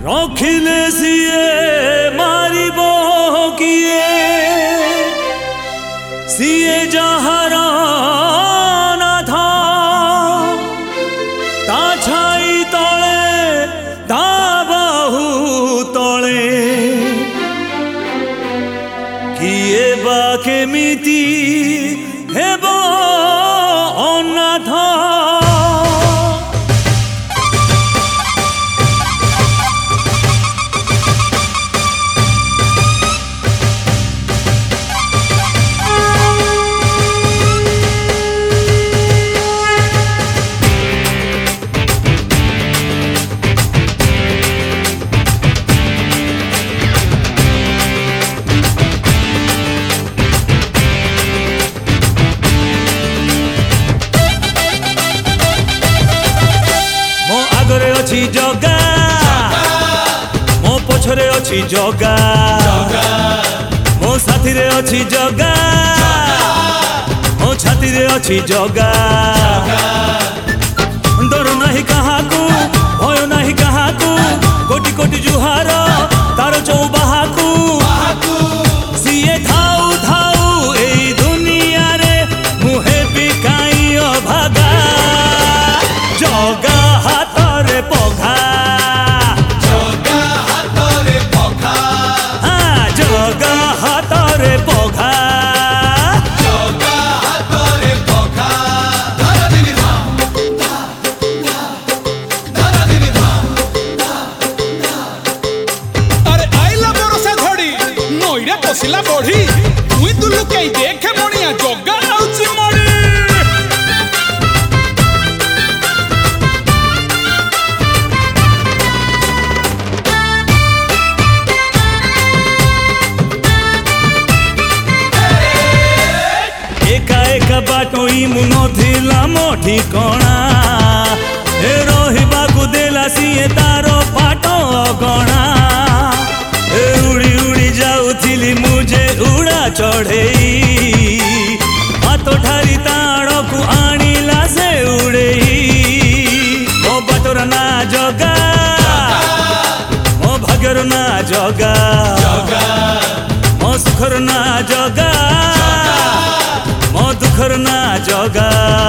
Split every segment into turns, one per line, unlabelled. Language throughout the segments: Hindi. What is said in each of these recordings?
रखिले सीए मारिब किए सीए जहार नाथ ता छाई तले ता बाहु तले किए बा केमिति हेब अनाथ। अच्छी जगा मो पछरे अच्छी जगा मो साथी रे अच्छी जगा मो छाती रे अच्छी जगा डर नहीं काहाकू भय नहीं काहाकू कोटि कोटि जुहार तार चौबाहाकू सीए थाऊ थाऊ एई दुनिया रे मुहे बिकाई अभागा जगा हाथ पघा जगा हाथ पघा हाँ जगा हाथ पघा जगा हाथ पघा
अरे आइला बरसा घड़ी नईरा पसिला बढ़ी मुई दुलु कई देखे मणिया जगा आउची मड़ी
बाटोई मुनथिला मोठी कणा ए रहिबाकू देला सीए तारो पाटो गणा ए उड़ी उड़ी जाउथिली मुझे उड़ा चढ़ेई हाथ ठारी ताड़कू आनिला से उड़ेई मो बाटर ना जगा मो भाग्यर ना जगा मो सुखर ना जगा दुखर ना जगा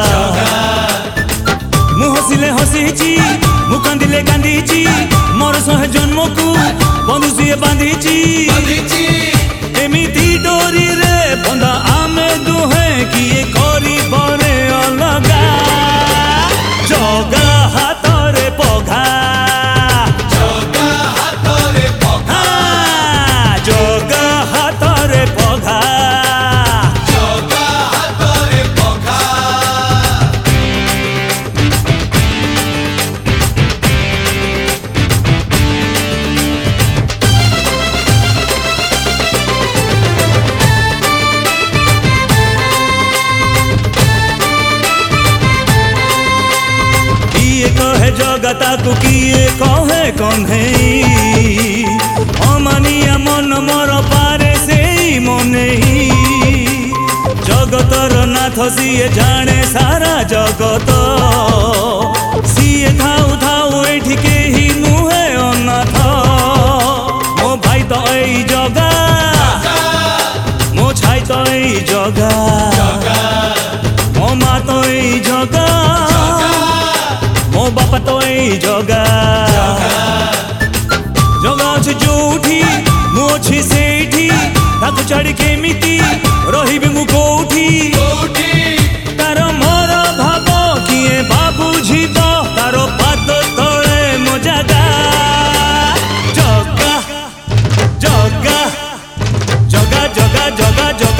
मु हसिले हसीची मु कांदिले कांदीची मोर सह जन्म को बंधु सीए बांधीची एमिति डोरी रे बंधा आमे दुहे किए करी बने अलगा जगा हाथ रे पघा जगा हाथ रे पघा जगा हाथ रे पघा जगता को किए कहे कन्हई अमानिया मन मोर पारे से मने जगतर नाथ सीए जाने सारा जगत सीए थाऊ थाऊ एठी केही नुहे अनाथ मो भाई तो एई जगा मो छाई तो एई जगा मो मा तो एई जगा मो बापा तो एई जगा जगा अछि जोठी मु अछि सेठी ताकू छाड़ी केमिति रहिबे मु कोठी तार मोर भाव किए बाबू जीव तार पाद तले मो जगा जगा जगा जगा जगा जगा जगा